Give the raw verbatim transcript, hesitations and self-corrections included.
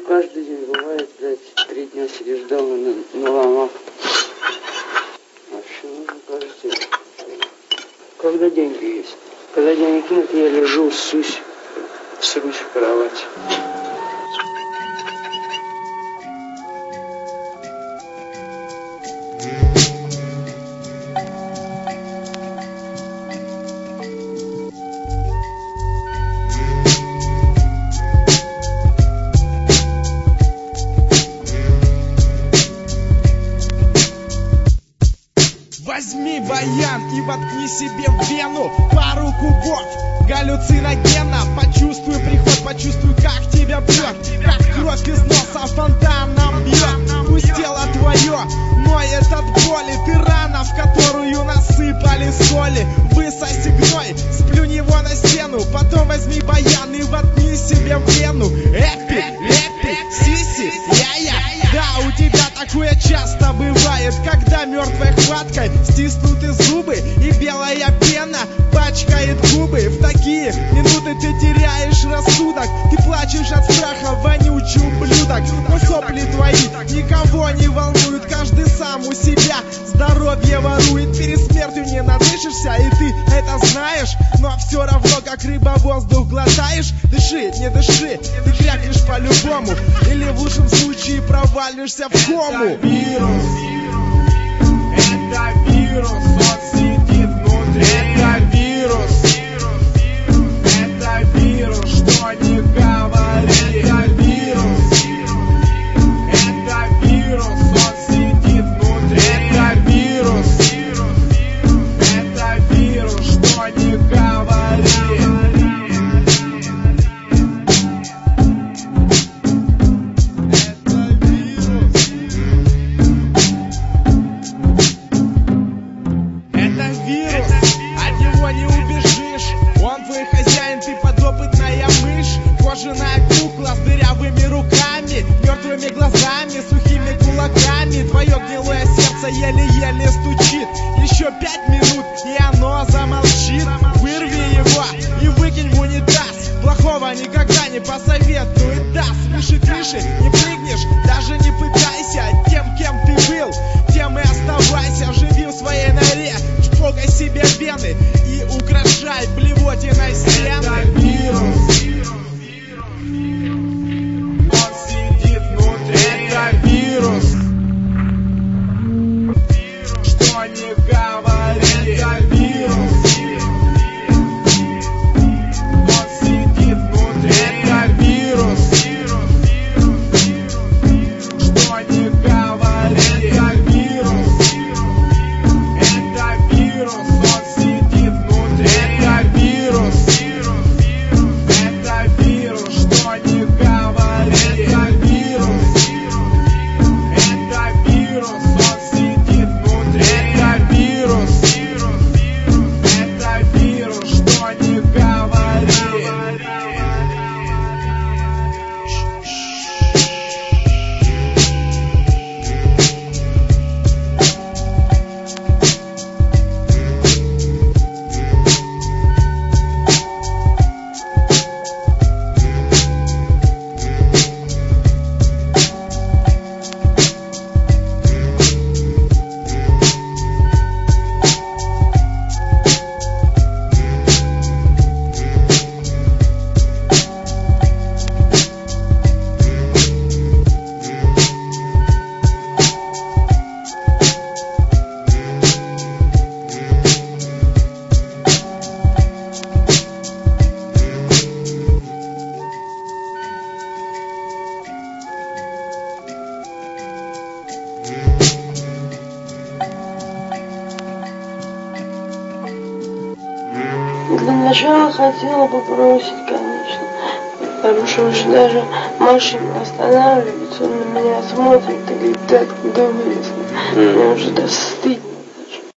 каждый день бывает, блядь, три дня сидишь дома на, на ломах. Вообще нужно каждый день. Когда деньги есть. Когда денег нет, я лежу, ссусь, срусь в кровать. Возьми баян и воткни себе в вену пару кубов галлюциногена. Почувствуй приход, почувствуй, как тебя бьет, как кровь из носа фонтаном бьет. Пусть тело твое ноет от боли, ты рана, в которую насыпали соли. Высоси гной, сплюнь его на стену, потом возьми баян и воткни себе в вену. Эпи, эпи, сиси, я-я. Да, у тебя такое часто бывает, когда мертвой хваткой стиснуты зубы и белая пена пачкает губы. В такие минуты ты теряешь рассудок, ты плачешь от страха, вонючий ублюдок. Но сопли твои никого не волнуют, каждый сам у себя здоровье ворует. Перед смертью не надышишься, и ты это знаешь, но все равно как рыба воздух глотаешь. Дыши, не дыши, ты крякнешь по-любому, или в лучшем случае провалишься в кому. Это вирус, это вирус, он сидит внутри. Это вирус, это вирус, что не говори. Это вирус, это вирус, он сидит внутри. Это вирус, это вирус, что не говори. Кожаная кукла с дырявыми руками, мертвыми глазами, сухими кулаками. Твое гнилое сердце еле-еле стучит. Еще пять минут, и оно замолчит. Вырви его и выкинь в унитаз. Плохого никогда не посоветует даст. Выше крыши не прыгнешь, даже не пытайся. Тем, кем ты был, тем и оставайся. Живи в своей норе, чпокай себе вены и украшай блевотиной стены. Это вирус, это вирус, что не говори. Это вирус, он сидит внутри. Это вирус, что не говори. Это вирус, это вирус, он сидит внутри. Это вирус, это вирус, что не говори. Это вирус, Для начала хотела попросить, конечно, потому что уже даже машина останавливается, он на меня смотрит и говорит, так, куда вылез? Мне уже да стыдно.